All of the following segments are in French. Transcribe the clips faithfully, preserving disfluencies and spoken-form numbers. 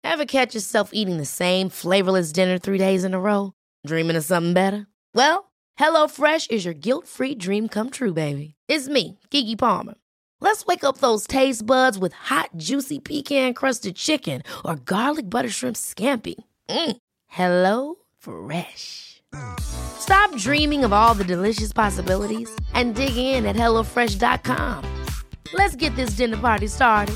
Ever catch yourself eating the same flavorless dinner three days in a row? Dreaming of something better? Well, HelloFresh is your guilt-free dream come true, baby. It's me, Keke Palmer. Let's wake up those taste buds with hot, juicy pecan-crusted chicken or garlic butter shrimp scampi. Mm. Hello Fresh. Stop dreaming of all the delicious possibilities and dig in at hello fresh dot com. Let's get this dinner party started.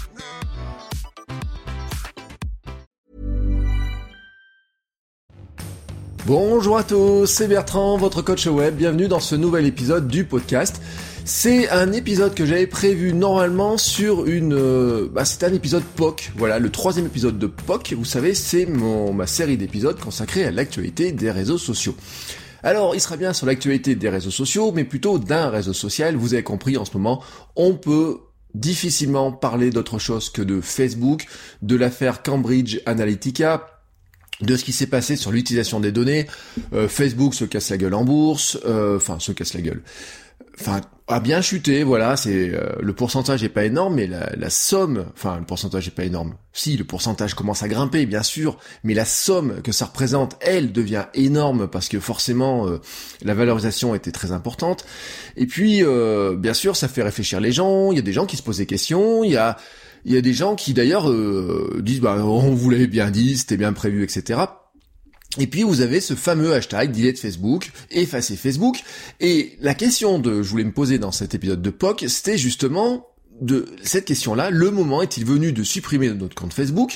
Bonjour à tous, c'est Bertrand, votre coach web. Bienvenue dans ce nouvel épisode du podcast. C'est un épisode que j'avais prévu normalement sur une... Euh, bah c'est un épisode P O C, voilà, le troisième épisode de P O C. Vous savez, c'est mon ma série d'épisodes consacrée à l'actualité des réseaux sociaux. Alors, il sera bien sur l'actualité des réseaux sociaux, mais plutôt d'un réseau social. Vous avez compris, en ce moment, on peut difficilement parler d'autre chose que de Facebook, de l'affaire Cambridge Analytica, de ce qui s'est passé sur l'utilisation des données. Euh, Facebook se casse la gueule en bourse, euh, enfin, se casse la gueule. Enfin, a bien chuté, voilà, c'est euh, le pourcentage est pas énorme, mais la, la somme, enfin le pourcentage est pas énorme. Si, le pourcentage commence à grimper, bien sûr, mais la somme que ça représente, elle, devient énorme parce que forcément euh, la valorisation était très importante. Et puis, euh, bien sûr, ça fait réfléchir les gens. Il y a des gens qui se posent des questions. Il y a, il y a des gens qui d'ailleurs euh, disent, bah, on vous l'avait bien dit, c'était bien prévu, et cetera. Et puis vous avez ce fameux hashtag delete Facebook, effacer Facebook, et la question de je voulais me poser dans cet épisode de P O C, c'était justement de cette question-là, le moment est-il venu de supprimer notre compte Facebook?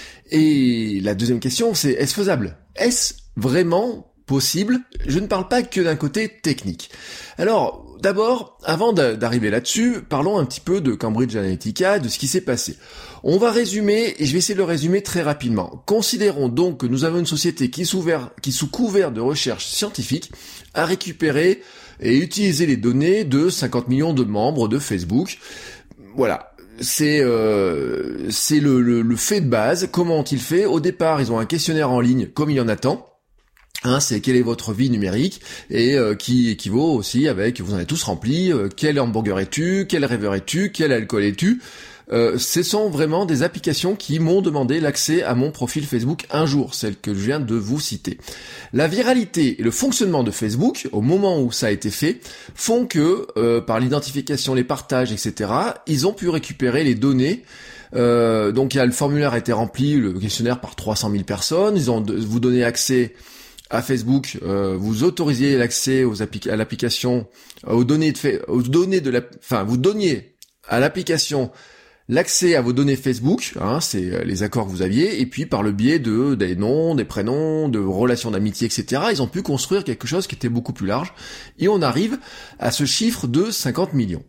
Et la deuxième question, c'est est-ce faisable? Est-ce vraiment possible? Je ne parle pas que d'un côté technique. Alors, d'abord, avant d'arriver là-dessus, parlons un petit peu de Cambridge Analytica, de ce qui s'est passé. On va résumer, et je vais essayer de le résumer très rapidement. Considérons donc que nous avons une société qui, sous, qui sous couvert de recherche scientifique, a récupéré et utilisé les données de cinquante millions de membres de Facebook. Voilà. C'est euh, c'est le, le, le fait de base. Comment ont-ils fait? Au départ, ils ont un questionnaire en ligne, comme il y en a tant. Hein, c'est quelle est votre vie numérique et euh, qui équivaut aussi avec, vous en avez tous rempli, euh, quel hamburger es-tu, quel rêveur es-tu, quel alcool es-tu. Euh, ce sont vraiment des applications qui m'ont demandé l'accès à mon profil Facebook un jour, celle que je viens de vous citer. La viralité et le fonctionnement de Facebook, au moment où ça a été fait, font que, euh, par l'identification, les partages, et cetera, ils ont pu récupérer les données. Euh, donc il y a le formulaire a été rempli, le questionnaire par trois cent mille personnes, ils ont de, vous donné accès à Facebook, euh, vous autorisiez l'accès aux appli- à l'application, euh, aux données de fait, aux données de la, enfin, vous donniez à l'application l'accès à vos données Facebook, hein, c'est les accords que vous aviez, et puis par le biais de des noms, des prénoms, de relations d'amitié, et cetera, ils ont pu construire quelque chose qui était beaucoup plus large, et on arrive à ce chiffre de cinquante millions.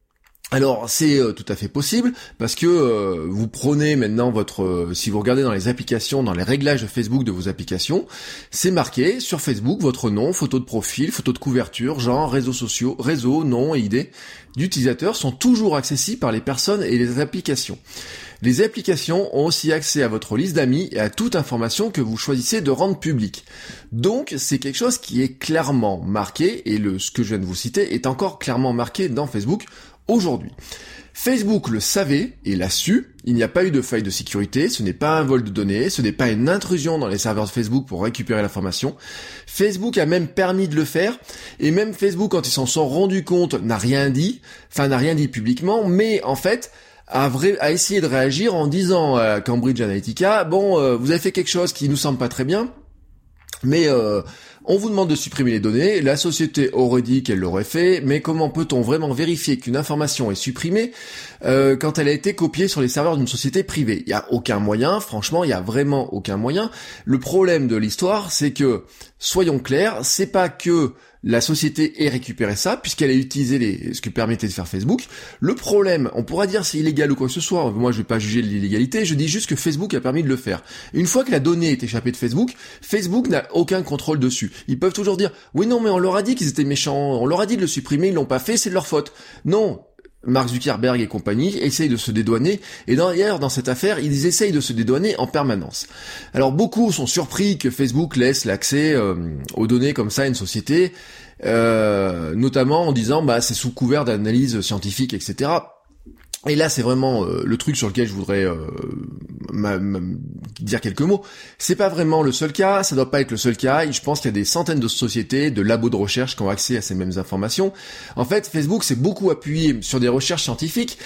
Alors c'est euh, tout à fait possible parce que euh, vous prenez maintenant votre euh, si vous regardez dans les applications, dans les réglages de Facebook de vos applications, c'est marqué sur Facebook votre nom, photo de profil, photo de couverture, genre, réseaux sociaux, réseau, nom et I D d'utilisateur sont toujours accessibles par les personnes et les applications. Les applications ont aussi accès à votre liste d'amis et à toute information que vous choisissez de rendre publique. Donc c'est quelque chose qui est clairement marqué et le ce que je viens de vous citer est encore clairement marqué dans Facebook. Aujourd'hui, Facebook le savait et l'a su, il n'y a pas eu de faille de sécurité, ce n'est pas un vol de données, ce n'est pas une intrusion dans les serveurs de Facebook pour récupérer l'information. Facebook a même permis de le faire, et même Facebook, quand ils s'en sont rendus compte, n'a rien dit, enfin n'a rien dit publiquement, mais en fait, a, vrai, a essayé de réagir en disant à Cambridge Analytica, bon, euh, vous avez fait quelque chose qui nous semble pas très bien, mais euh, on vous demande de supprimer les données, la société aurait dit qu'elle l'aurait fait, mais comment peut-on vraiment vérifier qu'une information est supprimée euh, quand elle a été copiée sur les serveurs d'une société privée? Il n'y a aucun moyen, franchement, il n'y a vraiment aucun moyen. Le problème de l'histoire, c'est que, soyons clairs, c'est pas que la société ait récupéré ça, puisqu'elle a utilisé les, ce que permettait de faire Facebook. Le problème, on pourra dire c'est illégal ou quoi que ce soit, moi je vais pas juger de l'illégalité, je dis juste que Facebook a permis de le faire. Une fois que la donnée est échappée de Facebook, Facebook n'a aucun contrôle dessus. Ils peuvent toujours dire, oui non mais on leur a dit qu'ils étaient méchants, on leur a dit de le supprimer, ils l'ont pas fait, c'est de leur faute. Non, Mark Zuckerberg et compagnie essayent de se dédouaner, et d'ailleurs dans cette affaire, ils essayent de se dédouaner en permanence. Alors beaucoup sont surpris que Facebook laisse l'accès euh, aux données comme ça à une société, euh, notamment en disant bah c'est sous couvert d'analyse scientifique, et cetera. Et là, c'est vraiment euh, le truc sur lequel je voudrais euh, ma, ma, dire quelques mots. C'est pas vraiment le seul cas, ça doit pas être le seul cas. Et je pense qu'il y a des centaines de sociétés, de labos de recherche qui ont accès à ces mêmes informations. En fait, Facebook s'est beaucoup appuyé sur des recherches scientifiques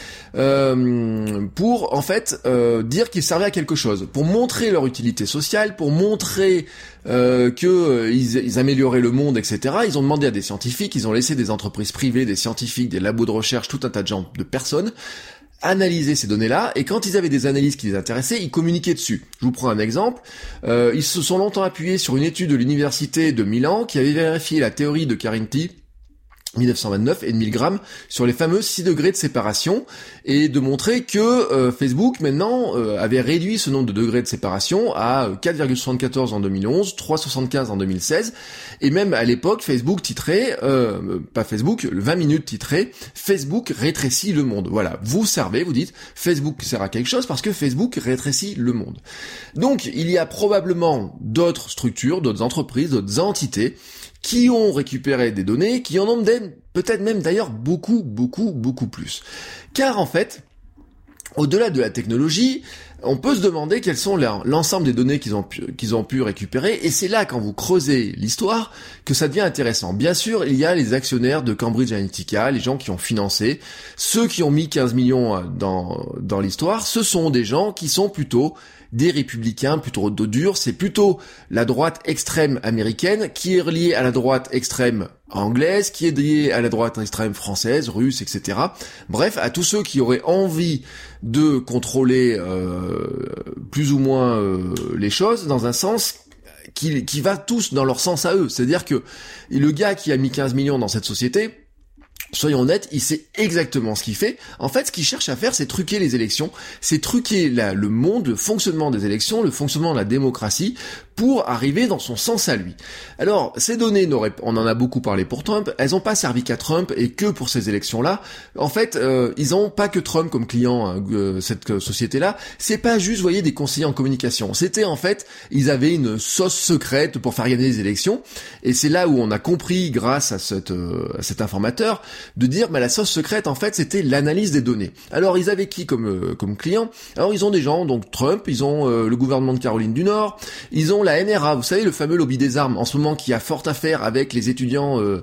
euh, pour, en fait, euh, dire qu'ils servaient à quelque chose, pour montrer leur utilité sociale, pour montrer euh, que euh, ils, ils amélioraient le monde, et cetera. Ils ont demandé à des scientifiques, ils ont laissé des entreprises privées, des scientifiques, des labos de recherche, tout un tas de gens, de personnes, analyser ces données-là, et quand ils avaient des analyses qui les intéressaient, ils communiquaient dessus. Je vous prends un exemple. Euh, ils se sont longtemps appuyés sur une étude de l'université de Milan qui avait vérifié la théorie de Carinti, mille neuf cent vingt-neuf, et de Milgram sur les fameux six degrés de séparation, et de montrer que euh, Facebook maintenant euh, avait réduit ce nombre de degrés de séparation à quatre virgule soixante-quatorze en deux mille onze, trois virgule soixante-quinze en deux mille seize, et même à l'époque Facebook titrait, euh, pas Facebook, le vingt minutes titrait Facebook rétrécit le monde. Voilà, vous servez, vous dites Facebook sert à quelque chose parce que Facebook rétrécit le monde. Donc il y a probablement d'autres structures, d'autres entreprises, d'autres entités qui ont récupéré des données, qui en ont peut-être même d'ailleurs beaucoup, beaucoup, beaucoup plus. Car en fait, au-delà de la technologie, on peut se demander quels sont l'ensemble des données qu'ils ont pu, qu'ils ont pu récupérer, et c'est là, quand vous creusez l'histoire, que ça devient intéressant. Bien sûr, il y a les actionnaires de Cambridge Analytica, les gens qui ont financé, ceux qui ont mis quinze millions dans, dans l'histoire, ce sont des gens qui sont plutôt des républicains, plutôt de dur, c'est plutôt la droite extrême américaine qui est reliée à la droite extrême anglaise, qui est liée à la droite extrême française, russe, et cetera. Bref, à tous ceux qui auraient envie de contrôler euh, plus ou moins euh, les choses dans un sens qui, qui va tous dans leur sens à eux. C'est-à-dire que le gars qui a mis quinze millions dans cette société, soyons honnêtes, il sait exactement ce qu'il fait. En fait, ce qu'il cherche à faire, c'est truquer les élections, c'est truquer la, le monde, le fonctionnement des élections, le fonctionnement de la démocratie, pour arriver dans son sens à lui. Alors, ces données, n'auraient, on en a beaucoup parlé pour Trump, elles n'ont pas servi qu'à Trump et que pour ces élections-là. En fait, euh, ils n'ont pas que Trump comme client, hein, euh, cette société-là. C'est pas juste, vous voyez, des conseillers en communication. C'était en fait, ils avaient une sauce secrète pour faire gagner les élections. Et c'est là où on a compris, grâce à, cette, euh, à cet informateur, de dire, bah, la sauce secrète, en fait, c'était l'analyse des données. Alors, ils avaient qui comme, euh, comme client? Alors, ils ont des gens, donc Trump, ils ont euh, le gouvernement de Caroline du Nord, ils ont la N R A, vous savez, le fameux lobby des armes, en ce moment, qui a fort affaire avec les étudiants euh,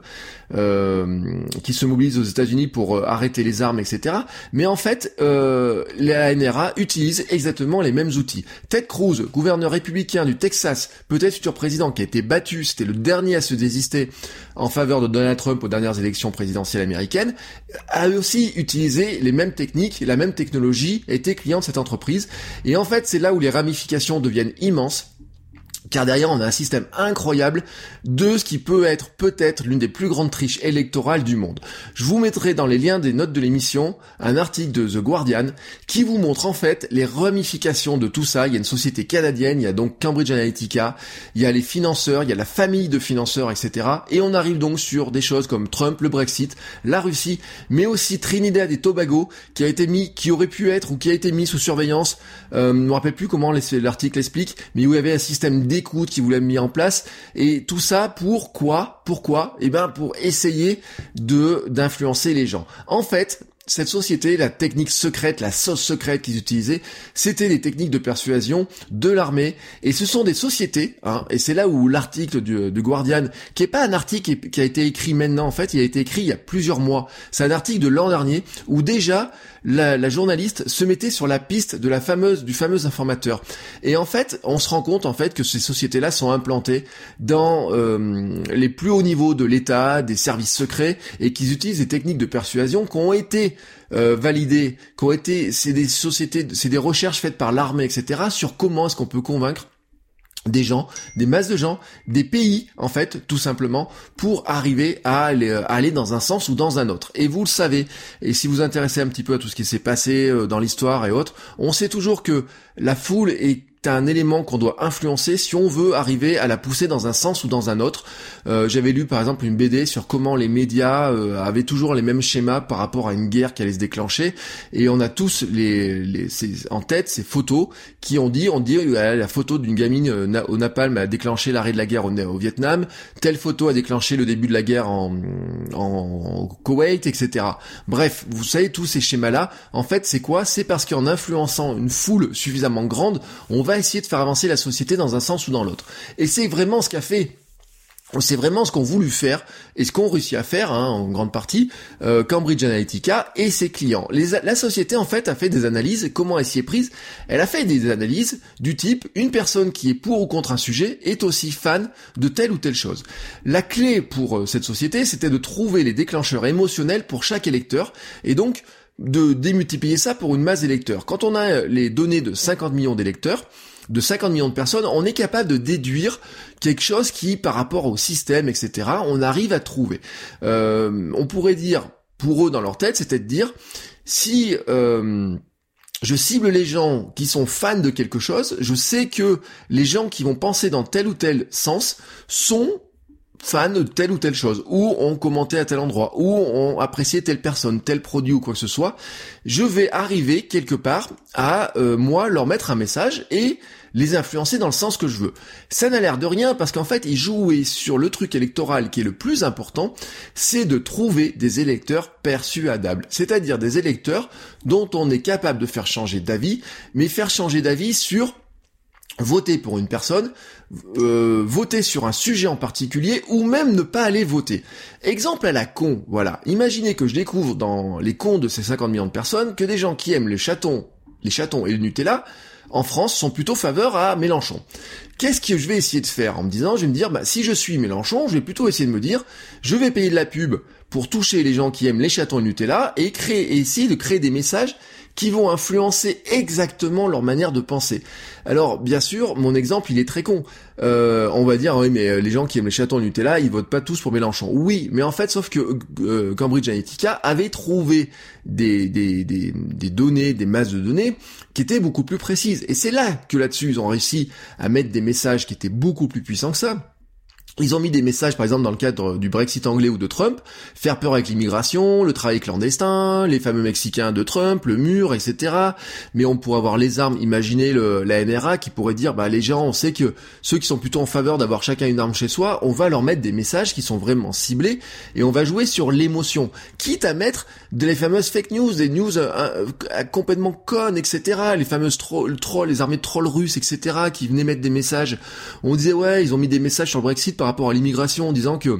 euh, qui se mobilisent aux États-Unis pour euh, arrêter les armes, et cetera. Mais en fait, euh, la N R A utilise exactement les mêmes outils. Ted Cruz, gouverneur républicain du Texas, peut-être futur président, qui a été battu, c'était le dernier à se désister en faveur de Donald Trump aux dernières élections présidentielles américaines, a aussi utilisé les mêmes techniques, la même technologie, était client de cette entreprise. Et en fait, c'est là où les ramifications deviennent immenses. Car derrière, on a un système incroyable de ce qui peut être peut-être l'une des plus grandes triches électorales du monde. Je vous mettrai dans les liens des notes de l'émission un article de The Guardian qui vous montre en fait les ramifications de tout ça. Il y a une société canadienne, il y a donc Cambridge Analytica, il y a les financeurs, il y a la famille de financeurs, et cetera. Et on arrive donc sur des choses comme Trump, le Brexit, la Russie, mais aussi Trinidad et Tobago qui a été mis, qui aurait pu être ou qui a été mis sous surveillance. Euh, je ne me rappelle plus comment l'article explique, mais où il y avait un système d'écoute qui voulait mis en place, et tout ça pour quoi? Pourquoi? Eh ben pour essayer de d'influencer les gens. En fait, cette société, la technique secrète, la sauce secrète qu'ils utilisaient, c'était des techniques de persuasion de l'armée, et ce sont des sociétés, hein, et c'est là où l'article du, du Guardian, qui est pas un article qui a été écrit maintenant, en fait, il a été écrit il y a plusieurs mois, c'est un article de l'an dernier, où déjà, la, la journaliste se mettait sur la piste de la fameuse, du fameux informateur. Et en fait, on se rend compte, en fait, que ces sociétés-là sont implantées dans euh, les plus hauts niveaux de l'État, des services secrets, et qu'ils utilisent des techniques de persuasion qui ont été Euh, validés, qui ont été, c'est des sociétés, c'est des recherches faites par l'armée, et cetera, sur comment est-ce qu'on peut convaincre des gens, des masses de gens, des pays, en fait, tout simplement, pour arriver à aller, à aller dans un sens ou dans un autre. Et vous le savez, et si vous vous intéressez un petit peu à tout ce qui s'est passé dans l'histoire et autres, on sait toujours que la foule est t'as un élément qu'on doit influencer si on veut arriver à la pousser dans un sens ou dans un autre. Euh, j'avais lu par exemple une B D sur comment les médias euh, avaient toujours les mêmes schémas par rapport à une guerre qui allait se déclencher, et on a tous les, les ces, en tête ces photos qui ont dit, on dit euh, la photo d'une gamine euh, na, au napalm a déclenché l'arrêt de la guerre au, au Vietnam, telle photo a déclenché le début de la guerre en, en, en Koweït, et cetera. Bref, vous savez tous ces schémas-là, en fait c'est quoi? C'est parce qu'en influençant une foule suffisamment grande, on va essayer de faire avancer la société dans un sens ou dans l'autre. Et c'est vraiment ce qu'a fait, c'est vraiment ce qu'ont voulu faire et ce qu'ont réussi à faire, hein, en grande partie, euh, Cambridge Analytica et ses clients. Les, la société, en fait, a fait des analyses. Comment elle s'y est prise? Elle a fait des analyses du type, une personne qui est pour ou contre un sujet est aussi fan de telle ou telle chose. La clé pour euh, cette société, c'était de trouver les déclencheurs émotionnels pour chaque électeur, et donc de démultiplier ça pour une masse d'électeurs. Quand on a les données de cinquante millions d'électeurs, de cinquante millions de personnes, on est capable de déduire quelque chose qui, par rapport au système, et cetera, on arrive à trouver. Euh, on pourrait dire, pour eux, dans leur tête, c'était de dire, si euh, je cible les gens qui sont fans de quelque chose, je sais que les gens qui vont penser dans tel ou tel sens sont fans de telle ou telle chose, ou ont commenté à tel endroit, ou ont apprécié telle personne, tel produit ou quoi que ce soit. Je vais arriver quelque part à, euh, moi, leur mettre un message et les influencer dans le sens que je veux. Ça n'a l'air de rien parce qu'en fait, ils jouaient sur le truc électoral qui est le plus important, c'est de trouver des électeurs persuadables. C'est-à-dire des électeurs dont on est capable de faire changer d'avis, mais faire changer d'avis sur voter pour une personne, euh, voter sur un sujet en particulier, ou même ne pas aller voter. Exemple à la con, voilà. Imaginez que je découvre dans les cons de ces cinquante millions de personnes que des gens qui aiment les chatons, les chatons et le Nutella, en France, sont plutôt faveurs à Mélenchon. Qu'est-ce que je vais essayer de faire en me disant, je vais me dire, bah, si je suis Mélenchon, je vais plutôt essayer de me dire, je vais payer de la pub pour toucher les gens qui aiment les chatons et le Nutella, et créer, et essayer de créer des messages qui vont influencer exactement leur manière de penser. Alors, bien sûr, mon exemple, il est très con. Euh, on va dire, oui, mais les gens qui aiment les chatons et le Nutella, ils votent pas tous pour Mélenchon. Oui, mais en fait, sauf que euh, Cambridge Analytica avait trouvé des, des, des, des données, des masses de données qui étaient beaucoup plus précises. Et c'est là que là-dessus, ils ont réussi à mettre des messages qui étaient beaucoup plus puissants que ça. Ils ont mis des messages, par exemple, dans le cadre du Brexit anglais ou de Trump, faire peur avec l'immigration, le travail clandestin, les fameux Mexicains de Trump, le mur, et cetera. Mais on pourrait avoir les armes, imaginez le, la N R A qui pourrait dire, bah les gens, on sait que ceux qui sont plutôt en faveur d'avoir chacun une arme chez soi, on va leur mettre des messages qui sont vraiment ciblés, et on va jouer sur l'émotion, quitte à mettre de les fameuses fake news, des news euh, euh, complètement connes, et cetera. Les fameuses trolls, trolls, les armées de trolls russes, et cetera, qui venaient mettre des messages. On disait, ouais, ils ont mis des messages sur le Brexit par rapport à l'immigration en disant que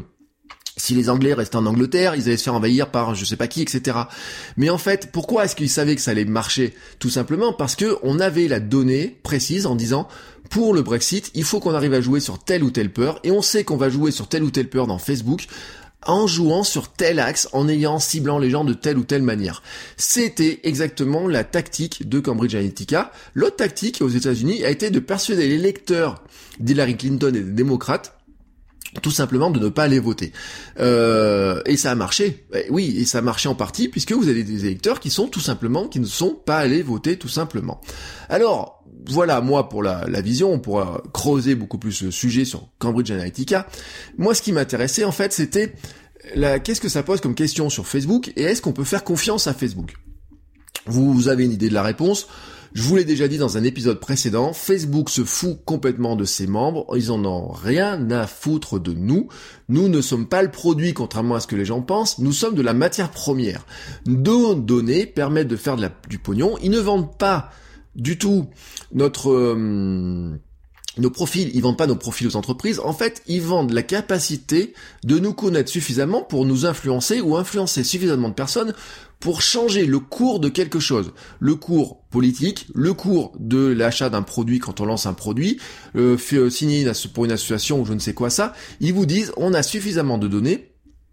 si les Anglais restaient en Angleterre, ils allaient se faire envahir par je sais pas qui, et cetera. Mais en fait, pourquoi est-ce qu'ils savaient que ça allait marcher? Tout simplement parce que on avait la donnée précise en disant, pour le Brexit, il faut qu'on arrive à jouer sur telle ou telle peur, et on sait qu'on va jouer sur telle ou telle peur dans Facebook, en jouant sur tel axe, en ayant, ciblant les gens de telle ou telle manière. C'était exactement la tactique de Cambridge Analytica. L'autre tactique aux États-Unis a été de persuader les lecteurs d'Hillary Clinton et des démocrates tout simplement de ne pas aller voter. Euh, et ça a marché. Eh oui, et ça a marché en partie puisque vous avez des électeurs qui sont tout simplement, qui ne sont pas allés voter tout simplement. Alors, voilà, moi, pour la, la vision, on pourra creuser beaucoup plus le sujet sur Cambridge Analytica. Moi, ce qui m'intéressait, en fait, c'était la, qu'est-ce que ça pose comme question sur Facebook et est-ce qu'on peut faire confiance à Facebook? Vous, vous avez une idée de la réponse. Je vous l'ai déjà dit dans un épisode précédent, Facebook se fout complètement de ses membres, ils en ont rien à foutre de nous. Nous ne sommes pas le produit, contrairement à ce que les gens pensent, nous sommes de la matière première. Nos données permettent de faire de la, du pognon, ils ne vendent pas du tout notre... Euh, nos profils, ils vendent pas nos profils aux entreprises, en fait, ils vendent la capacité de nous connaître suffisamment pour nous influencer ou influencer suffisamment de personnes pour changer le cours de quelque chose. Le cours politique, le cours de l'achat d'un produit quand on lance un produit, euh, fait signer une asso- pour une association ou je ne sais quoi ça, ils vous disent on a suffisamment de données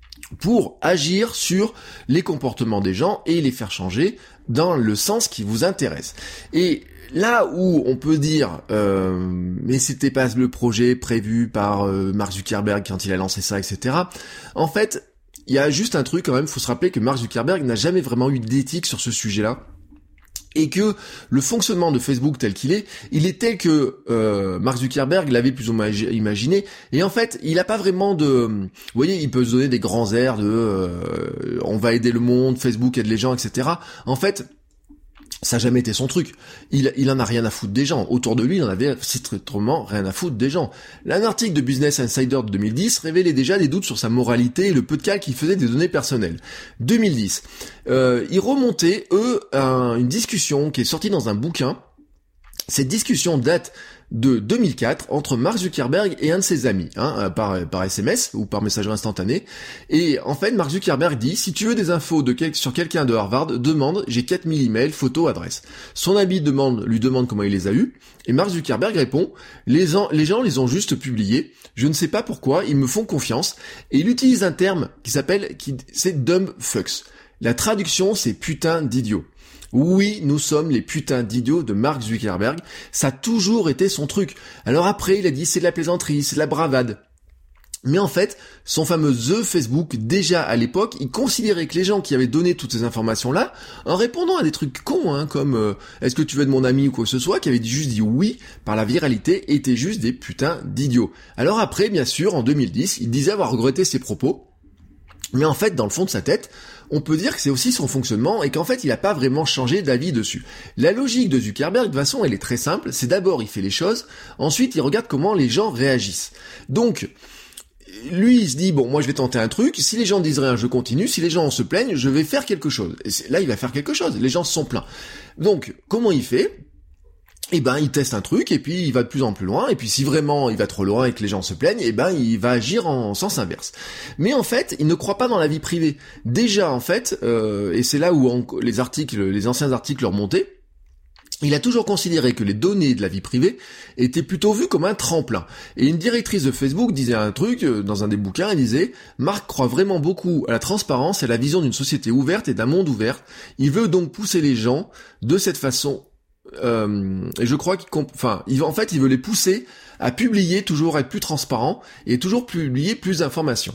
pour agir sur les comportements des gens et les faire changer dans le sens qui vous intéresse. Et là où on peut dire euh, mais c'était pas le projet prévu par euh, Mark Zuckerberg quand il a lancé ça, et cetera. En fait, il y a juste un truc quand même, faut se rappeler que Mark Zuckerberg n'a jamais vraiment eu d'éthique sur ce sujet-là. et que le fonctionnement de Facebook tel qu'il est, il est tel que euh, Mark Zuckerberg l'avait plus ou moins imaginé, et en fait, il n'a pas vraiment de... Vous voyez, il peut se donner des grands airs de euh, on va aider le monde, Facebook aide les gens, et cetera. En fait, ça n'a jamais été son truc. Il, il en a rien à foutre des gens. Autour de lui, il en avait strictement rien à foutre des gens. Là, un article de Business Insider de deux mille dix révélait déjà des doutes sur sa moralité et le peu de cas qu'il faisait des données personnelles. deux mille dix. Euh, ils remontaient, eux, à une discussion qui est sortie dans un bouquin. Cette discussion date de deux mille quatre entre Mark Zuckerberg et un de ses amis, hein, par, par S M S ou par messagerie instantanée. Et en fait, Mark Zuckerberg dit, si tu veux des infos de quel, sur quelqu'un de Harvard, demande, j'ai quatre mille emails, photos, adresses. Son ami demande, lui demande comment il les a eus, et Mark Zuckerberg répond, les, en, les gens les ont juste publiés, je ne sais pas pourquoi, ils me font confiance, et il utilise un terme qui s'appelle, qui, c'est dumb fucks. La traduction, c'est putain d'idiot. Oui, nous sommes les putains d'idiots de Mark Zuckerberg. Ça a toujours été son truc. Alors après, il a dit c'est de la plaisanterie, c'est de la bravade. Mais en fait, son fameux The Facebook, déjà à l'époque, il considérait que les gens qui avaient donné toutes ces informations-là, en répondant à des trucs cons, hein, comme euh, est-ce que tu veux de mon ami ou quoi que ce soit, qui avaient juste dit oui par la viralité, étaient juste des putains d'idiots. Alors après, bien sûr, en deux mille dix, il disait avoir regretté ses propos. Mais en fait, dans le fond de sa tête, on peut dire que c'est aussi son fonctionnement et qu'en fait, il n'a pas vraiment changé d'avis dessus. La logique de Zuckerberg, de toute façon, elle est très simple. C'est d'abord, il fait les choses. Ensuite, il regarde comment les gens réagissent. Donc, lui, il se dit, bon, moi, je vais tenter un truc. Si les gens disent rien, je continue. Si les gens se plaignent, je vais faire quelque chose. Et là, il va faire quelque chose. Les gens se sont plaints. Donc, comment il fait ? Eh ben, il teste un truc, et puis il va de plus en plus loin, et puis si vraiment il va trop loin et que les gens se plaignent, eh ben, il va agir en sens inverse. Mais en fait, il ne croit pas dans la vie privée. Déjà, en fait, euh, et c'est là où on, les articles, les anciens articles remontaient, il a toujours considéré que les données de la vie privée étaient plutôt vues comme un tremplin. Et une directrice de Facebook disait un truc, dans un des bouquins, elle disait « Mark croit vraiment beaucoup à la transparence et à la vision d'une société ouverte et d'un monde ouvert. Il veut donc pousser les gens de cette façon... » Euh, et je crois qu'il, comp- enfin, il, en fait, il veut les pousser à publier, toujours être plus transparent et toujours publier plus d'informations.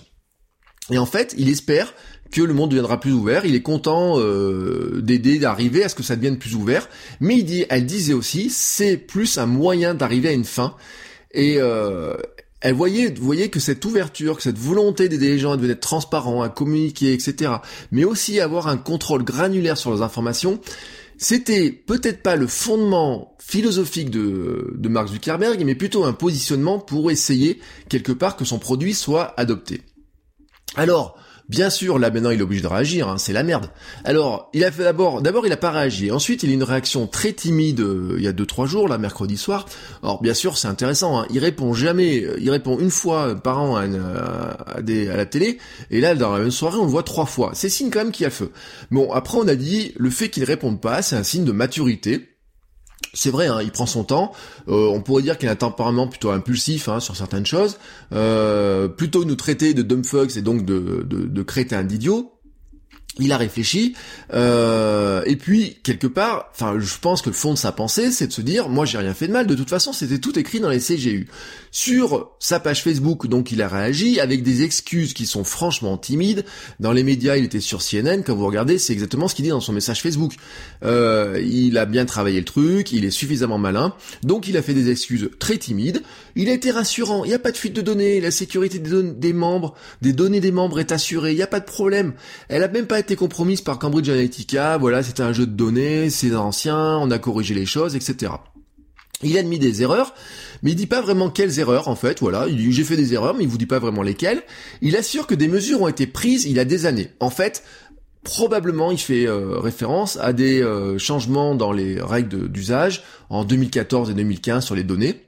Et en fait, il espère que le monde deviendra plus ouvert. Il est content euh, d'aider, d'arriver à ce que ça devienne plus ouvert. Mais il dit, elle disait aussi, c'est plus un moyen d'arriver à une fin. Et euh, elle voyait, voyait que cette ouverture, que cette volonté d'aider les gens à devenir transparents, à communiquer, et cetera, mais aussi avoir un contrôle granulaire sur leurs informations. C'était peut-être pas le fondement philosophique de, de Mark Zuckerberg, mais plutôt un positionnement pour essayer, quelque part, que son produit soit adopté. Alors, bien sûr, là maintenant il est obligé de réagir, hein, c'est la merde. Alors, il a fait d'abord, d'abord il a pas réagi, ensuite il a une réaction très timide euh, il y a deux trois jours, là mercredi soir. Alors bien sûr c'est intéressant, hein, il répond jamais, il répond une fois par an à, une, à, à, des, à la télé, et là dans la même soirée on le voit trois fois. C'est signe quand même qu'il y a feu. Bon, après on a dit, le fait qu'il réponde pas, c'est un signe de maturité. C'est vrai, hein, il prend son temps. Euh, on pourrait dire qu'il a un tempérament plutôt impulsif hein, sur certaines choses. Euh, plutôt nous traiter de dumb fucks et donc de, de, de crétins d'idiots. Il a réfléchi, euh, et puis, quelque part, enfin, je pense que le fond de sa pensée, c'est de se dire, moi, j'ai rien fait de mal, de toute façon, c'était tout écrit dans les C G U. Sur sa page Facebook, donc, il a réagi avec des excuses qui sont franchement timides. Dans les médias, il était sur C N N, quand vous regardez, c'est exactement ce qu'il dit dans son message Facebook. Euh, il a bien travaillé le truc, il est suffisamment malin, donc il a fait des excuses très timides. Il a été rassurant, il n'y a pas de fuite de données, la sécurité des, don- des membres, des données des membres est assurée, il n'y a pas de problème. Elle a même pas été compromise par Cambridge Analytica, voilà, c'était un jeu de données, c'est ancien, on a corrigé les choses, et cetera. Il a admis des erreurs, mais il dit pas vraiment quelles erreurs, en fait, voilà, il dit j'ai fait des erreurs, mais il vous dit pas vraiment lesquelles. Il assure que des mesures ont été prises il y a des années. En fait, probablement il fait euh, référence à des euh, changements dans les règles de, d'usage en deux mille quatorze et deux mille quinze sur les données.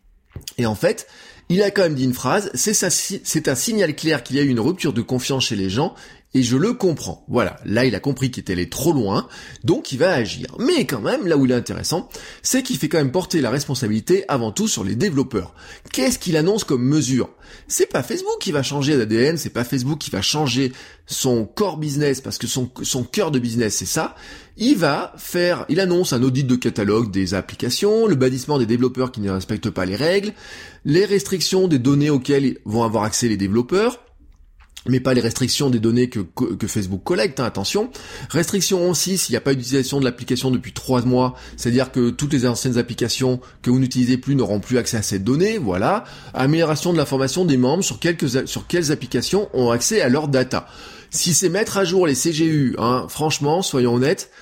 Et en fait, il a quand même dit une phrase, c'est, ça, c'est un signal clair qu'il y a eu une rupture de confiance chez les gens, et je le comprends. Voilà, là il a compris qu'il était allé trop loin, donc il va agir. Mais quand même, là où il est intéressant, c'est qu'il fait quand même porter la responsabilité avant tout sur les développeurs. Qu'est-ce qu'il annonce comme mesure ? C'est pas Facebook qui va changer l'A D N, c'est pas Facebook qui va changer son core business, parce que son, son cœur de business c'est ça. Il va faire, il annonce un audit de catalogue des applications, le bannissement des développeurs qui ne respectent pas les règles, les restrictions des données auxquelles vont avoir accès les développeurs, mais pas les restrictions des données que, que Facebook collecte, hein, attention. Restriction aussi s'il n'y a pas d'utilisation de l'application depuis trois mois, c'est-à-dire que toutes les anciennes applications que vous n'utilisez plus n'auront plus accès à ces données, voilà. Amélioration de l'information des membres sur, quelques, sur quelles applications ont accès à leurs data. Si c'est mettre à jour les C G U, hein, franchement, soyons honnêtes,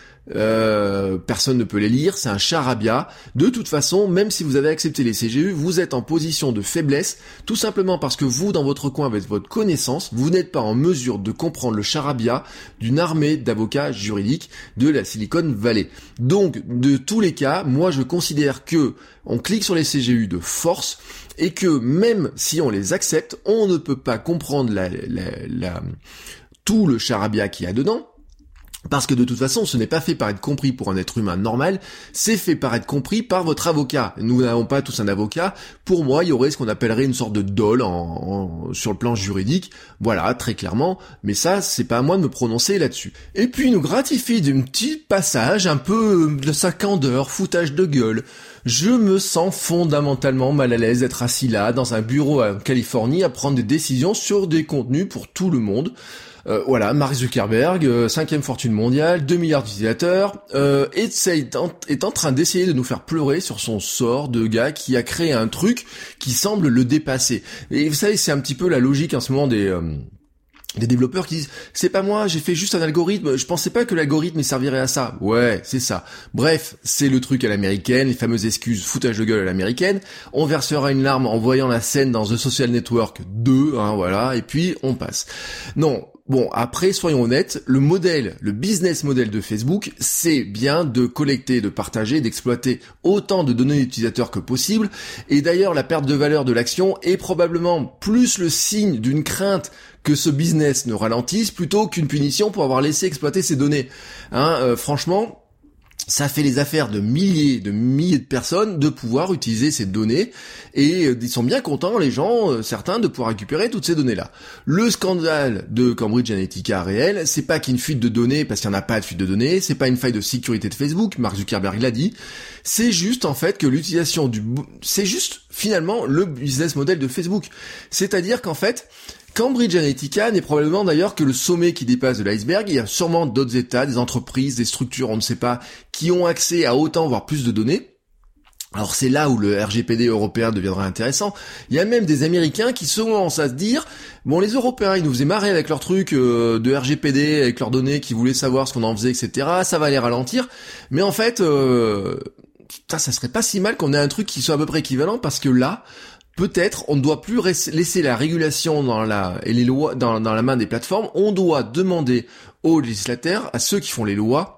Euh, personne ne peut les lire, c'est un charabia. De toute façon, même si vous avez accepté les C G U, vous êtes en position de faiblesse, tout simplement parce que vous, dans votre coin, avec votre connaissance, vous n'êtes pas en mesure de comprendre le charabia d'une armée d'avocats juridiques de la Silicon Valley. Donc, de tous les cas, moi je considère que on clique sur les C G U de force, et que même si on les accepte, on ne peut pas comprendre la, la, la, tout le charabia qu'il y a dedans. Parce que de toute façon, ce n'est pas fait par être compris pour un être humain normal, c'est fait par être compris par votre avocat. Nous n'avons pas tous un avocat. Pour moi, il y aurait ce qu'on appellerait une sorte de dol en, en, sur le plan juridique. Voilà, très clairement. Mais ça, c'est pas à moi de me prononcer là-dessus. Et puis, il nous gratifie d'un petit passage, un peu de sa candeur, foutage de gueule. Je me sens fondamentalement mal à l'aise d'être assis là, dans un bureau en Californie, à prendre des décisions sur des contenus pour tout le monde. Euh, voilà, Mark Zuckerberg, euh, cinquième fortune mondiale, deux milliards d'utilisateurs, euh, est, en, est en train d'essayer de nous faire pleurer sur son sort de gars qui a créé un truc qui semble le dépasser. Et vous savez, c'est un petit peu la logique en ce moment des... Euh, des développeurs qui disent « c'est pas moi, j'ai fait juste un algorithme, je pensais pas que l'algorithme servirait à ça ». Ouais, c'est ça. Bref, c'est le truc à l'américaine, les fameuses excuses foutage de gueule à l'américaine. On versera une larme en voyant la scène dans The Social Network deux, hein, voilà, et puis on passe. Non, bon, après, soyons honnêtes, le modèle, le business model de Facebook, c'est bien de collecter, de partager, d'exploiter autant de données d'utilisateurs que possible. Et d'ailleurs, la perte de valeur de l'action est probablement plus le signe d'une crainte que ce business ne ralentisse plutôt qu'une punition pour avoir laissé exploiter ces données. Hein, euh, franchement, ça fait les affaires de milliers, de milliers de personnes de pouvoir utiliser ces données et euh, ils sont bien contents, les gens, euh, certains, de pouvoir récupérer toutes ces données-là. Le scandale de Cambridge Analytica réel, c'est pas qu'il y ait une fuite de données parce qu'il n'y en a pas de fuite de données, c'est pas une faille de sécurité de Facebook, Mark Zuckerberg l'a dit, c'est juste en fait que l'utilisation du... c'est juste finalement le business model de Facebook. C'est-à-dire qu'en fait, Cambridge Analytica n'est probablement d'ailleurs que le sommet qui dépasse de l'iceberg. Il y a sûrement d'autres États, des entreprises, des structures, on ne sait pas, qui ont accès à autant voire plus de données. Alors c'est là où le R G P D européen deviendra intéressant. Il y a même des Américains qui se commencent à se dire, bon, les Européens, ils nous faisaient marrer avec leurs trucs euh, de R G P D, avec leurs données, qui voulaient savoir ce qu'on en faisait, et cetera. Ça va les ralentir. Mais en fait, euh, ça, ça serait pas si mal qu'on ait un truc qui soit à peu près équivalent, parce que là, peut-être on ne doit plus laisser la régulation dans la et les lois dans, dans la main des plateformes. On doit demander aux législateurs, à ceux qui font les lois,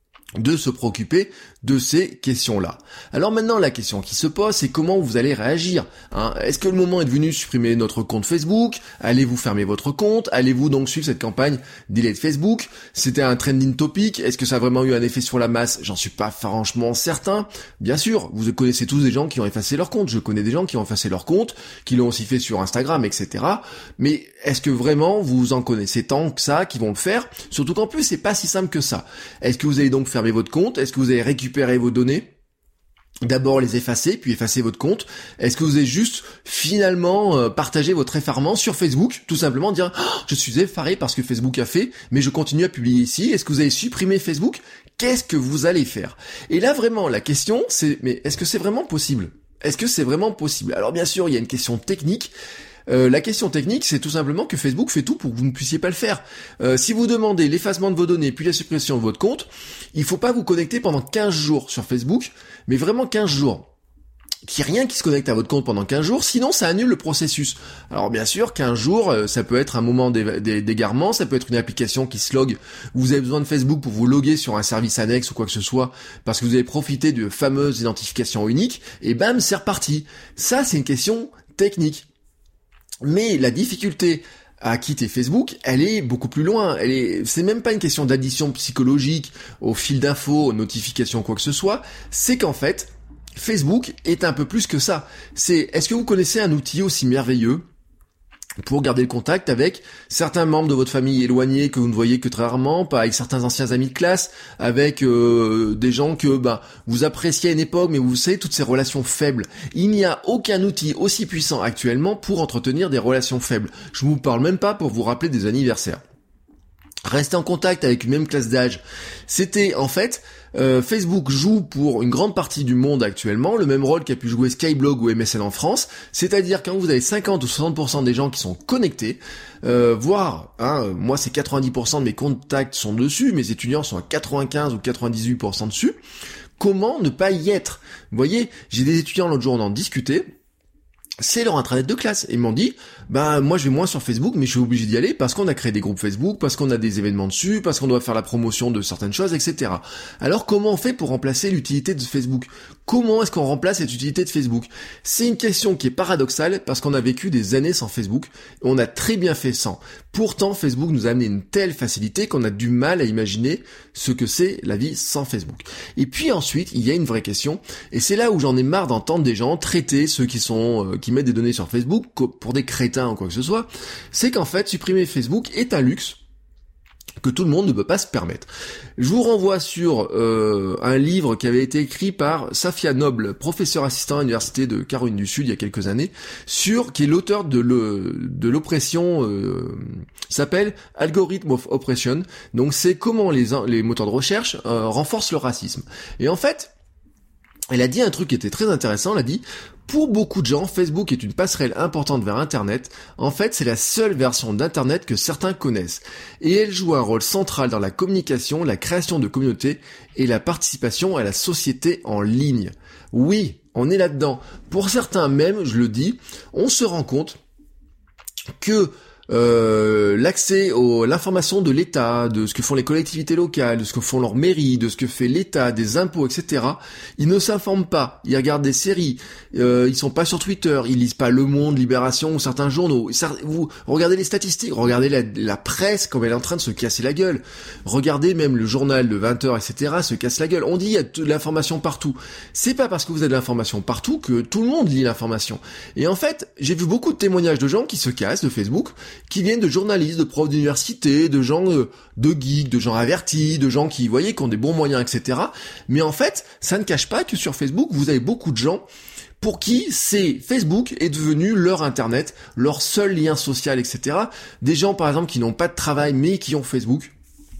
de se préoccuper de ces questions-là. Alors maintenant, la question qui se pose, c'est comment vous allez réagir, hein. Est-ce que le moment est venu de supprimer notre compte Facebook? Allez-vous fermer votre compte? Allez-vous donc suivre cette campagne Delete Facebook? C'était un trending topic. Est-ce que ça a vraiment eu un effet sur la masse? J'en suis pas franchement certain. Bien sûr, vous connaissez tous des gens qui ont effacé leur compte. Je connais des gens qui ont effacé leur compte, qui l'ont aussi fait sur Instagram, et cetera. Mais est-ce que vraiment vous en connaissez tant que ça qui vont le faire? Surtout qu'en plus, c'est pas si simple que ça. Est-ce que vous allez donc fermer votre compte? Est-ce que vous allez récupérer vos données? D'abord les effacer, puis effacer votre compte? Est-ce que vous allez juste finalement euh, partager votre effarement sur Facebook? Tout simplement dire oh, je suis effaré parce que Facebook a fait, mais je continue à publier ici. Est-ce que vous allez supprimer Facebook? Qu'est-ce que vous allez faire? Et là vraiment la question c'est, mais est-ce que c'est vraiment possible? Est-ce que c'est vraiment possible? Alors bien sûr il y a une question technique. Euh, la question technique, c'est tout simplement que Facebook fait tout pour que vous ne puissiez pas le faire. Euh, si vous demandez l'effacement de vos données puis la suppression de votre compte, il faut pas vous connecter pendant quinze jours sur Facebook, mais vraiment quinze jours. Qu'il n'y ait rien qui se connecte à votre compte pendant quinze jours, sinon ça annule le processus. Alors bien sûr, quinze jours, euh, ça peut être un moment d'égarement, ça peut être une application qui se log, vous avez besoin de Facebook pour vous loguer sur un service annexe ou quoi que ce soit, parce que vous avez profité de fameuses identifications uniques, et bam, c'est reparti. Ça, c'est une question technique. Mais la difficulté à quitter Facebook, elle est beaucoup plus loin. Elle est, c'est même pas une question d'addition psychologique au fil d'infos, aux notifications, quoi que ce soit. C'est qu'en fait, Facebook est un peu plus que ça. C'est, est-ce que vous connaissez un outil aussi merveilleux pour garder le contact avec certains membres de votre famille éloignés que vous ne voyez que très rarement, pas avec certains anciens amis de classe, avec euh, des gens que bah, vous appréciez à une époque, mais vous savez, toutes ces relations faibles. Il n'y a aucun outil aussi puissant actuellement pour entretenir des relations faibles. Je vous parle même pas pour vous rappeler des anniversaires. Rester en contact avec une même classe d'âge, c'était en fait, euh, Facebook joue pour une grande partie du monde actuellement le même rôle qu'a pu jouer Skyblog ou M S N en France, c'est-à-dire quand vous avez cinquante ou soixante pour cent des gens qui sont connectés, euh, voire, hein, moi c'est quatre-vingt-dix pour cent de mes contacts sont dessus, mes étudiants sont à quatre-vingt-quinze ou quatre-vingt-dix-huit pour cent dessus, comment ne pas y être? Vous voyez, j'ai des étudiants l'autre jour on en discutait, c'est leur intranet de classe. Et ils m'ont dit, bah moi je vais moins sur Facebook, mais je suis obligé d'y aller parce qu'on a créé des groupes Facebook, parce qu'on a des événements dessus, parce qu'on doit faire la promotion de certaines choses, et cetera. Alors comment on fait pour remplacer l'utilité de Facebook? Comment est-ce qu'on remplace cette utilité de Facebook? C'est une question qui est paradoxale parce qu'on a vécu des années sans Facebook, et on a très bien fait sans. Pourtant, Facebook nous a amené une telle facilité qu'on a du mal à imaginer ce que c'est la vie sans Facebook. Et puis ensuite, il y a une vraie question, et c'est là où j'en ai marre d'entendre des gens traiter ceux qui sont euh, qui mettent des données sur Facebook pour des crétins ou quoi que ce soit, c'est qu'en fait, supprimer Facebook est un luxe que tout le monde ne peut pas se permettre. Je vous renvoie sur euh, un livre qui avait été écrit par Safia Noble, professeur assistant à l'université de Caroline du Sud il y a quelques années, sur qui est l'auteur de le, de l'oppression, euh, s'appelle Algorithm of Oppression. Donc c'est comment les les moteurs de recherche euh, renforcent le racisme. Et en fait, elle a dit un truc qui était très intéressant, elle a dit « Pour beaucoup de gens, Facebook est une passerelle importante vers Internet. En fait, c'est la seule version d'Internet que certains connaissent. Et elle joue un rôle central dans la communication, la création de communautés et la participation à la société en ligne. » Oui, on est là-dedans. Pour certains même, je le dis, on se rend compte que Euh, l'accès à l'information de l'État, de ce que font les collectivités locales, de ce que font leurs mairies, de ce que fait l'État, des impôts, et cetera. Ils ne s'informent pas, ils regardent des séries, euh, ils sont pas sur Twitter, ils lisent pas Le Monde, Libération ou certains journaux. Vous regardez les statistiques, regardez la, la presse comme elle est en train de se casser la gueule. Regardez même le journal de vingt heures, et cetera se casse la gueule. On dit il y a de l'information partout. C'est pas parce que vous avez de l'information partout que tout le monde lit l'information. Et en fait, j'ai vu beaucoup de témoignages de gens qui se cassent de Facebook, qui viennent de journalistes, de profs d'université, de gens euh, de geeks, de gens avertis, de gens qui, vous voyez, qui ont des bons moyens, et cetera. Mais en fait, ça ne cache pas que sur Facebook, vous avez beaucoup de gens pour qui c'est Facebook est devenu leur internet, leur seul lien social, et cetera. Des gens, par exemple, qui n'ont pas de travail, mais qui ont Facebook.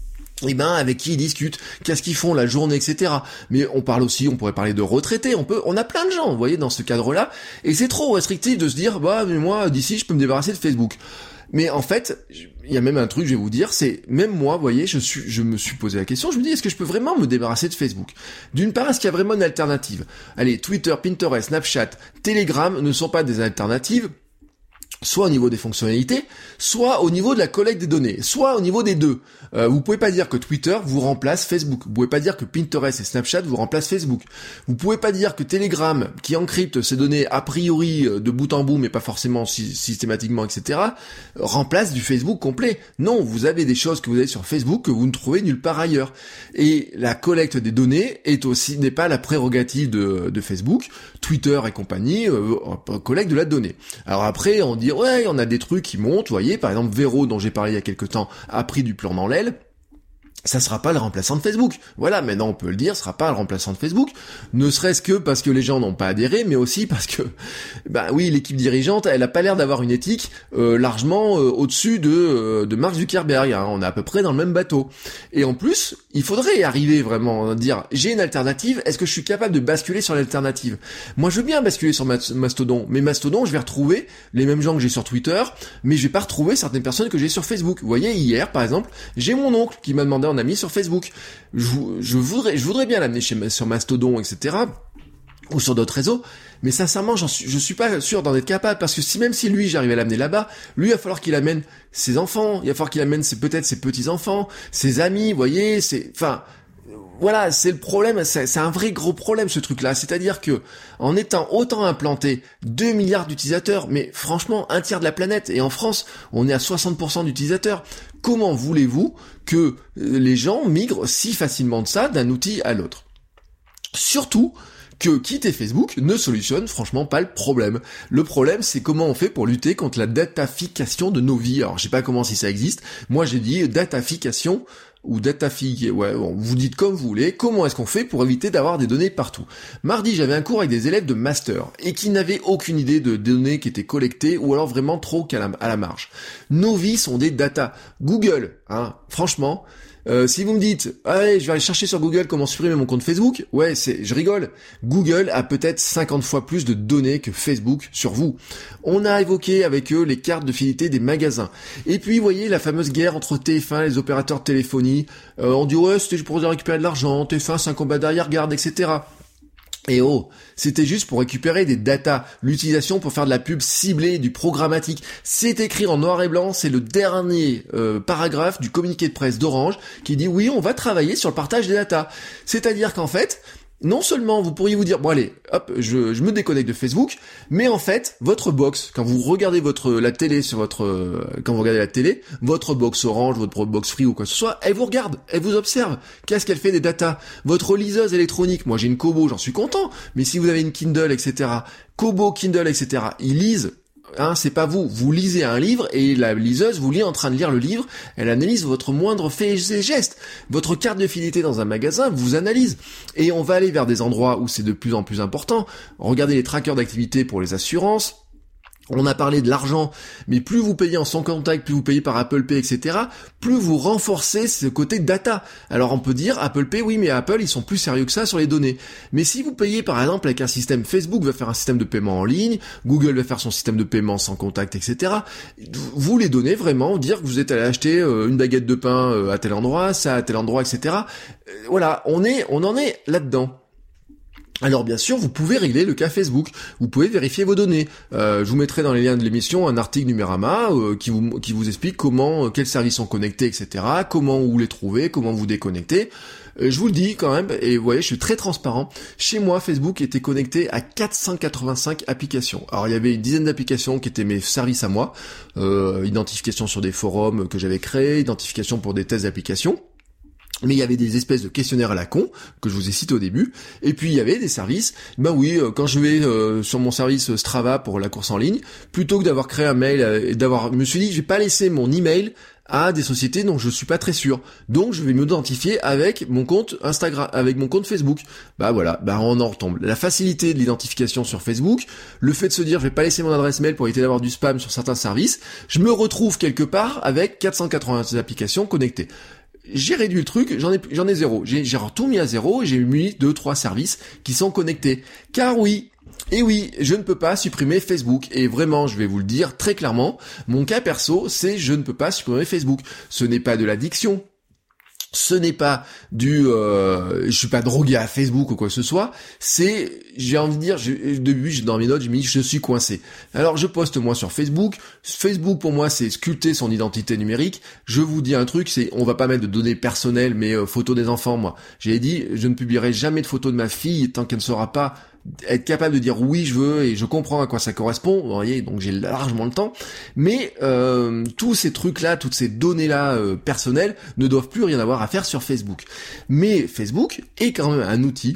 Et ben avec qui ils discutent, qu'est-ce qu'ils font la journée, et cetera. Mais on parle aussi, on pourrait parler de retraités, on peut, on a plein de gens, vous voyez, dans ce cadre-là. Et c'est trop restrictif de se dire, bah mais moi d'ici je peux me débarrasser de Facebook. Mais en fait, il y a même un truc, je vais vous dire, c'est même moi, vous voyez, je suis, je me suis posé la question, je me dis, est-ce que je peux vraiment me débarrasser de Facebook? D'une part, est-ce qu'il y a vraiment une alternative? Allez, Twitter, Pinterest, Snapchat, Telegram ne sont pas des alternatives. Soit au niveau des fonctionnalités, soit au niveau de la collecte des données, soit au niveau des deux. Euh, vous pouvez pas dire que Twitter vous remplace Facebook. Vous pouvez pas dire que Pinterest et Snapchat vous remplacent Facebook. Vous pouvez pas dire que Telegram, qui encrypte ces données a priori de bout en bout, mais pas forcément sy- systématiquement, et cetera, remplace du Facebook complet. Non, vous avez des choses que vous avez sur Facebook que vous ne trouvez nulle part ailleurs. Et la collecte des données est aussi n'est pas la prérogative de, de Facebook. Twitter et compagnie euh, collectent de la donnée. Alors après, on dit ouais, on a des trucs qui montent, vous voyez, par exemple Vero, dont j'ai parlé il y a quelques temps, a pris du plomb dans l'aile. Ça sera pas le remplaçant de Facebook. Voilà, maintenant on peut le dire, ce sera pas le remplaçant de Facebook. Ne serait-ce que parce que les gens n'ont pas adhéré, mais aussi parce que, bah oui, l'équipe dirigeante, elle a pas l'air d'avoir une éthique euh, largement euh, au-dessus de euh, de Mark Zuckerberg. Hein. On est à peu près dans le même bateau. Et en plus, il faudrait arriver vraiment à dire, j'ai une alternative. Est-ce que je suis capable de basculer sur l'alternative? Moi, je veux bien basculer sur Mastodon, mais Mastodon, je vais retrouver les mêmes gens que j'ai sur Twitter, mais je vais pas retrouver certaines personnes que j'ai sur Facebook. Vous voyez, hier, par exemple, j'ai mon oncle qui m'a demandé en ami sur Facebook. Je, je voudrais, je voudrais bien l'amener chez, sur Mastodon, et cetera, ou sur d'autres réseaux, mais sincèrement, j'en suis, je suis pas sûr d'en être capable, parce que si même si lui, j'arrive à l'amener là-bas, lui, il va falloir qu'il amène ses enfants, il va falloir qu'il amène ses, peut-être ses petits-enfants, ses amis, vous voyez, c'est, enfin, voilà, c'est le problème, c'est, c'est un vrai gros problème ce truc-là, c'est-à-dire que en étant autant implanté, deux milliards d'utilisateurs, mais franchement un tiers de la planète, et en France on est à soixante pour cent d'utilisateurs, comment voulez-vous que les gens migrent si facilement de ça d'un outil à l'autre? Surtout que quitter Facebook ne solutionne franchement pas le problème. Le problème, c'est comment on fait pour lutter contre la datafication de nos vies. Alors, je sais pas comment si ça existe. Moi, j'ai dit datafication ou datafig, ouais, bon, vous dites comme vous voulez. Comment est-ce qu'on fait pour éviter d'avoir des données partout? Mardi, j'avais un cours avec des élèves de master et qui n'avaient aucune idée de données qui étaient collectées ou alors vraiment trop qu'à la, à la marge. Nos vies sont des data. Google, hein, franchement... Euh, si vous me dites, allez, je vais aller chercher sur Google comment supprimer mon compte Facebook, ouais, c'est, je rigole. Google a peut-être cinquante fois plus de données que Facebook sur vous. On a évoqué avec eux les cartes de fidélité des magasins. Et puis, vous voyez, la fameuse guerre entre T F un et les opérateurs de téléphonie. Euh, on dit, ouais, c'était pour récupérer de l'argent, T F un, c'est un combat d'arrière-garde, et cetera. Et oh, c'était juste pour récupérer des datas, l'utilisation pour faire de la pub ciblée, du programmatique. C'est écrit en noir et blanc, c'est le dernier euh, paragraphe du communiqué de presse d'Orange qui dit oui, on va travailler sur le partage des datas. C'est-à-dire qu'en fait, non seulement vous pourriez vous dire, bon allez, hop, je, je me déconnecte de Facebook, mais en fait, votre box, quand vous regardez votre la télé sur votre, euh, quand vous regardez la télé, votre box Orange, votre box Free ou quoi que ce soit, elle vous regarde, elle vous observe. Qu'est-ce qu'elle fait des datas? Votre liseuse électronique, moi j'ai une Kobo, j'en suis content, mais si vous avez une Kindle, et cetera, Kobo, Kindle, et cetera, ils lisent. Hein, c'est pas vous. Vous lisez un livre et la liseuse vous lit en train de lire le livre. Elle analyse votre moindre fait et geste. Votre carte de fidélité dans un magasin vous analyse. Et on va aller vers des endroits où c'est de plus en plus important. Regardez les trackers d'activité pour les assurances. On a parlé de l'argent, mais plus vous payez en sans contact, plus vous payez par Apple Pay, et cetera, plus vous renforcez ce côté data. Alors on peut dire Apple Pay, oui, mais Apple, ils sont plus sérieux que ça sur les données. Mais si vous payez par exemple avec un système, Facebook va faire un système de paiement en ligne, Google va faire son système de paiement sans contact, et cetera, vous les donnez vraiment, dire que vous êtes allé acheter une baguette de pain à tel endroit, ça à tel endroit, et cetera. Voilà, on est, on en est là-dedans. Alors bien sûr, vous pouvez régler le cas Facebook, vous pouvez vérifier vos données. Euh, je vous mettrai dans les liens de l'émission un article Numérama euh, qui vous qui vous explique comment, euh, quels services sont connectés, et cetera. Comment vous les trouvez, comment vous déconnecter. Euh, je vous le dis quand même, et vous voyez, je suis très transparent. Chez moi, Facebook était connecté à quatre cent quatre-vingt-cinq applications. Alors il y avait une dizaine d'applications qui étaient mes services à moi, euh, identification sur des forums que j'avais créés, identification pour des tests d'applications. Mais il y avait des espèces de questionnaires à la con, que je vous ai cité au début, et puis il y avait des services, ben oui, quand je vais euh, sur mon service Strava pour la course en ligne, plutôt que d'avoir créé un mail, euh, et d'avoir, je me suis dit, je vais pas laisser mon email à des sociétés dont je suis pas très sûr. Donc je vais m'identifier avec mon compte Instagram, avec mon compte Facebook. Bah voilà, bah on en retombe. La facilité de l'identification sur Facebook, le fait de se dire je vais pas laisser mon adresse mail pour éviter d'avoir du spam sur certains services, je me retrouve quelque part avec quatre cent quatre-vingts applications connectées. J'ai réduit le truc, j'en ai, j'en ai zéro. J'ai, j'ai tout mis à zéro et j'ai mis deux, trois services qui sont connectés. Car oui, et oui, je ne peux pas supprimer Facebook. Et vraiment, je vais vous le dire très clairement, mon cas perso, c'est je ne peux pas supprimer Facebook. Ce n'est pas de l'addiction. Ce n'est pas du, euh, je suis pas drogué à Facebook ou quoi que ce soit. C'est, j'ai envie de dire, je, au début, dans mes notes, j'ai mis, je suis coincé. Alors, je poste moi sur Facebook. Facebook pour moi, c'est sculpter son identité numérique. Je vous dis un truc, c'est, on va pas mettre de données personnelles, mais euh, photos des enfants. Moi, j'ai dit, je ne publierai jamais de photos de ma fille tant qu'elle ne sera pas être capable de dire oui je veux et je comprends à quoi ça correspond, vous voyez, donc j'ai largement le temps, mais euh, tous ces trucs là, toutes ces données là euh, personnelles ne doivent plus rien avoir à faire sur Facebook. Mais Facebook est quand même un outil,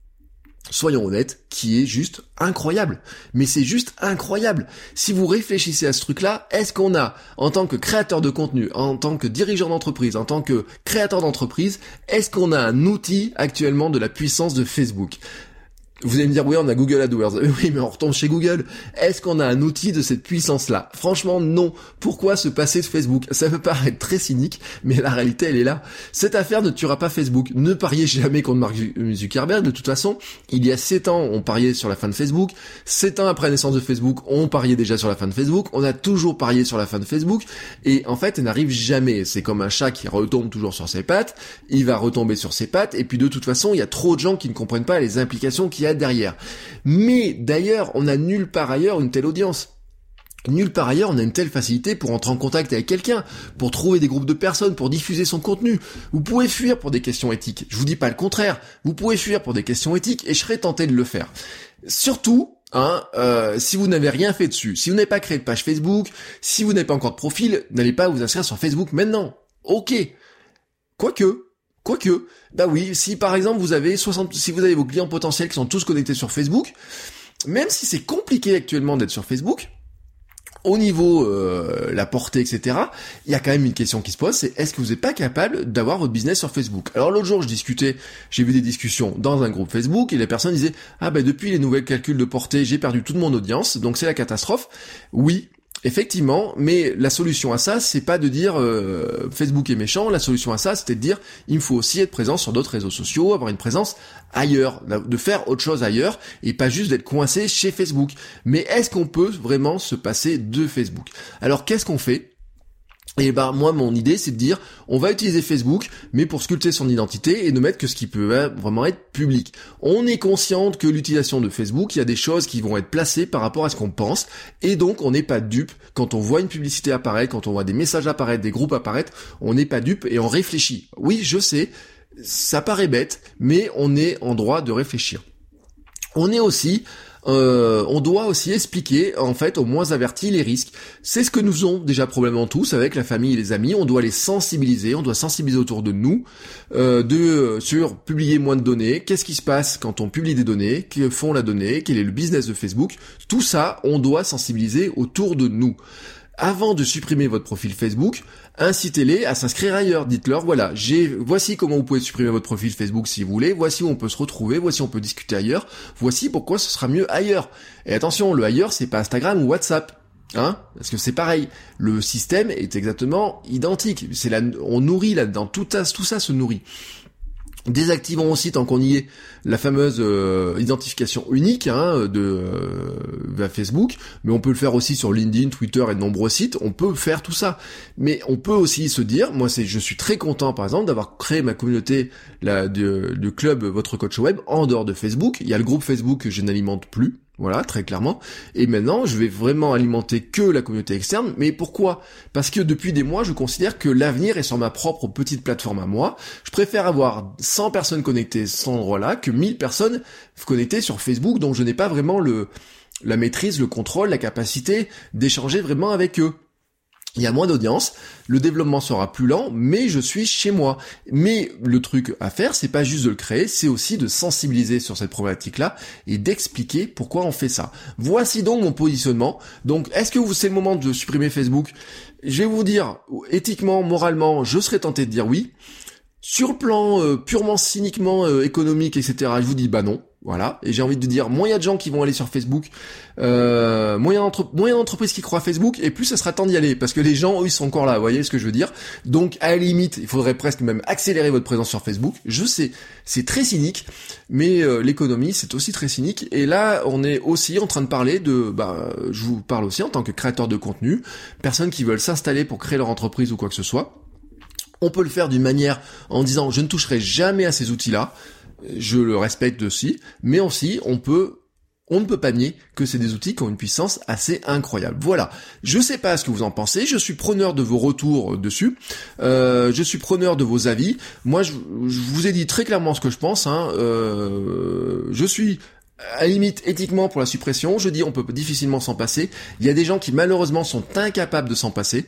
soyons honnêtes, qui est juste incroyable. Mais c'est juste incroyable. Si vous réfléchissez à ce truc-là, est-ce qu'on a, en tant que créateur de contenu, en tant que dirigeant d'entreprise, en tant que créateur d'entreprise, est-ce qu'on a un outil actuellement de la puissance de Facebook ? Vous allez me dire, oui, on a Google AdWords. Oui, mais on retombe chez Google. Est-ce qu'on a un outil de cette puissance-là? Franchement, non. Pourquoi se passer de Facebook? Ça peut paraître très cynique, mais la réalité, elle est là. Cette affaire ne tuera pas Facebook. Ne pariez jamais contre Mark Zuckerberg. De toute façon, il y a sept ans, on pariait sur la fin de Facebook. sept ans après la naissance de Facebook, on pariait déjà sur la fin de Facebook. On a toujours parié sur la fin de Facebook. Et en fait, elle n'arrive jamais. C'est comme un chat qui retombe toujours sur ses pattes. Il va retomber sur ses pattes. Et puis, de toute façon, il y a trop de gens qui ne comprennent pas les implications qu'il y a derrière. Mais d'ailleurs, on n'a nulle part ailleurs une telle audience. Nulle part ailleurs, on a une telle facilité pour entrer en contact avec quelqu'un, pour trouver des groupes de personnes, pour diffuser son contenu. Vous pouvez fuir pour des questions éthiques. Je vous dis pas le contraire. Vous pouvez fuir pour des questions éthiques et je serais tenté de le faire. Surtout, hein, euh, si vous n'avez rien fait dessus, si vous n'avez pas créé de page Facebook, si vous n'avez pas encore de profil, n'allez pas vous inscrire sur Facebook maintenant. Ok. Quoique, Quoique, bah oui, si par exemple vous avez soixante, si vous avez vos clients potentiels qui sont tous connectés sur Facebook, même si c'est compliqué actuellement d'être sur Facebook, au niveau euh, la portée, et cetera, il y a quand même une question qui se pose, c'est est-ce que vous n'êtes pas capable d'avoir votre business sur Facebook? Alors l'autre jour, je discutais, j'ai vu des discussions dans un groupe Facebook, et les personnes disaient « Ah ben depuis les nouvelles calculs de portée, j'ai perdu toute mon audience, donc c'est la catastrophe. » Oui, effectivement, mais la solution à ça, c'est pas de dire euh, Facebook est méchant, la solution à ça, c'était de dire il me faut aussi être présent sur d'autres réseaux sociaux, avoir une présence ailleurs, de faire autre chose ailleurs, et pas juste d'être coincé chez Facebook. Mais est-ce qu'on peut vraiment se passer de Facebook? Alors qu'est-ce qu'on fait? Et ben moi mon idée c'est de dire on va utiliser Facebook mais pour sculpter son identité et ne mettre que ce qui peut vraiment être public. On est conscient que l'utilisation de Facebook, il y a des choses qui vont être placées par rapport à ce qu'on pense et donc on n'est pas dupe quand on voit une publicité apparaître, quand on voit des messages apparaître, des groupes apparaître, on n'est pas dupe et on réfléchit. Oui, je sais, ça paraît bête mais on est en droit de réfléchir. On est aussi Euh, on doit aussi expliquer, en fait, aux moins avertis les risques. C'est ce que nous faisons déjà probablement tous avec la famille et les amis. On doit les sensibiliser, on doit sensibiliser autour de nous, euh, de sur publier moins de données. Qu'est-ce qui se passe quand on publie des données? Que font la donnée? Quel est le business de Facebook? Tout ça, on doit sensibiliser autour de nous. Avant de supprimer votre profil Facebook, incitez-les à s'inscrire ailleurs. Dites-leur, voilà, j'ai, voici comment vous pouvez supprimer votre profil Facebook si vous voulez, voici où on peut se retrouver, voici où on peut discuter ailleurs, voici pourquoi ce sera mieux ailleurs. Et attention, le ailleurs, c'est pas Instagram ou WhatsApp, hein, parce que c'est pareil. Le système est exactement identique. C'est là, on nourrit là-dedans, tout ça, tout ça se nourrit. Désactivons aussi, tant qu'on y est, la fameuse euh, identification unique hein, de euh, Facebook, mais on peut le faire aussi sur LinkedIn, Twitter et de nombreux sites, on peut faire tout ça. Mais on peut aussi se dire, moi c'est, je suis très content par exemple d'avoir créé ma communauté la, de, de club Votre Coach Web en dehors de Facebook. Il y a le groupe Facebook que je n'alimente plus. Voilà, très clairement. Et maintenant, je vais vraiment alimenter que la communauté externe. Mais pourquoi? Parce que depuis des mois, je considère que l'avenir est sur ma propre petite plateforme à moi. Je préfère avoir cent personnes connectées à cet endroit-là que mille personnes connectées sur Facebook, dont je n'ai pas vraiment le la maîtrise, le contrôle, la capacité d'échanger vraiment avec eux. Il y a moins d'audience, le développement sera plus lent, mais je suis chez moi. Mais le truc à faire, c'est pas juste de le créer, c'est aussi de sensibiliser sur cette problématique-là et d'expliquer pourquoi on fait ça. Voici donc mon positionnement. Donc, est-ce que c'est le moment de supprimer Facebook? Je vais vous dire, éthiquement, moralement, je serais tenté de dire oui. Sur le plan euh, purement cyniquement euh, économique, et cetera, je vous dis bah non. Voilà, et j'ai envie de dire, moins il y a de gens qui vont aller sur Facebook, euh, moins il y a d'entre- moins il y a d'entreprises qui croient à Facebook, et plus ça sera temps d'y aller, parce que les gens, eux, ils sont encore là, vous voyez ce que je veux dire? Donc, à la limite, il faudrait presque même accélérer votre présence sur Facebook. Je sais, c'est très cynique, mais euh, l'économie, c'est aussi très cynique, et là, on est aussi en train de parler de, bah, je vous parle aussi en tant que créateur de contenu, personnes qui veulent s'installer pour créer leur entreprise ou quoi que ce soit. On peut le faire d'une manière en disant, je ne toucherai jamais à ces outils-là, je le respecte aussi, mais aussi on peut, on ne peut pas nier que c'est des outils qui ont une puissance assez incroyable. Voilà, je sais pas ce que vous en pensez, je suis preneur de vos retours dessus, euh, je suis preneur de vos avis. Moi, je, je vous ai dit très clairement ce que je pense. Hein, euh, je suis à la limite éthiquement pour la suppression. Je dis on peut difficilement s'en passer. Il y a des gens qui malheureusement sont incapables de s'en passer,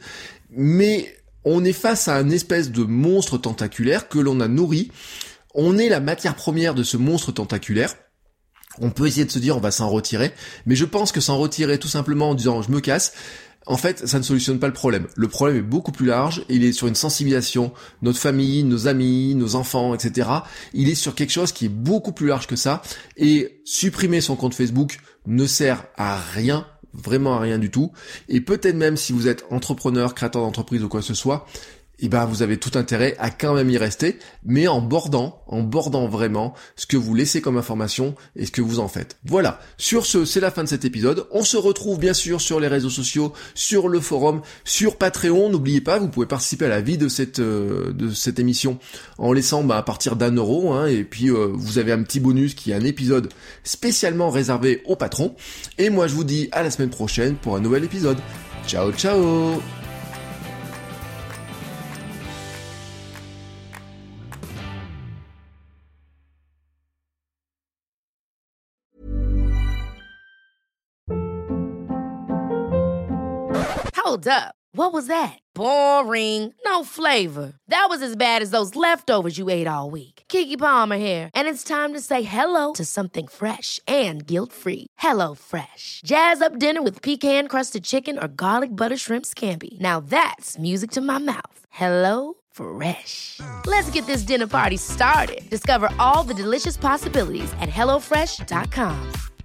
mais on est face à une espèce de monstre tentaculaire que l'on a nourri. On est la matière première de ce monstre tentaculaire. On peut essayer de se dire on va s'en retirer, mais je pense que s'en retirer tout simplement en disant je me casse, en fait ça ne solutionne pas le problème. Le problème est beaucoup plus large, il est sur une sensibilisation, notre famille, nos amis, nos enfants, et cetera. Il est sur quelque chose qui est beaucoup plus large que ça, et supprimer son compte Facebook ne sert à rien, vraiment à rien du tout, et peut-être même si vous êtes entrepreneur, créateur d'entreprise ou quoi que ce soit, et eh ben vous avez tout intérêt à quand même y rester, mais en bordant, en bordant vraiment ce que vous laissez comme information et ce que vous en faites. Voilà, sur ce, c'est la fin de cet épisode. On se retrouve bien sûr sur les réseaux sociaux, sur le forum, sur Patreon. N'oubliez pas, vous pouvez participer à la vie de cette euh, de cette émission en laissant bah, à partir d'un euro, hein, et puis euh, vous avez un petit bonus qui est un épisode spécialement réservé aux patrons. Et moi je vous dis à la semaine prochaine pour un nouvel épisode. Ciao ciao. Hold up. What was that? Boring. No flavor. That was as bad as those leftovers you ate all week. Keke Palmer here, and it's time to say hello to something fresh and guilt-free. Hello Fresh. Jazz up dinner with pecan-crusted chicken or garlic butter shrimp scampi. Now that's music to my mouth. Hello Fresh. Let's get this dinner party started. Discover all the delicious possibilities at hello fresh dot com.